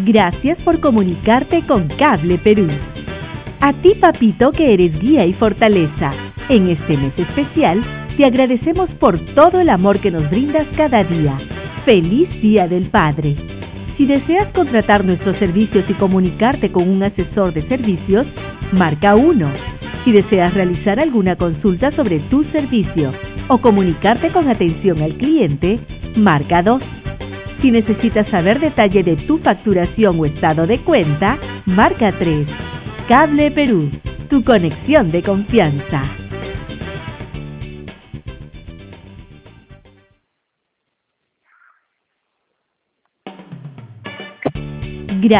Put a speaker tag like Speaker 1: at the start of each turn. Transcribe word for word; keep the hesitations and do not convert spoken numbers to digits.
Speaker 1: Gracias por comunicarte con Cable Perú. A ti, papito, que eres guía y fortaleza. En este mes especial, te agradecemos por todo el amor que nos brindas cada día. ¡Feliz Día del Padre! Si deseas contratar nuestros servicios y comunicarte con un asesor de servicios, marca uno. Si deseas realizar alguna consulta sobre tu servicio o comunicarte con atención al cliente, marca dos. Si necesitas saber detalle de tu facturación o estado de cuenta, marca tres. Cable Perú, tu conexión de confianza.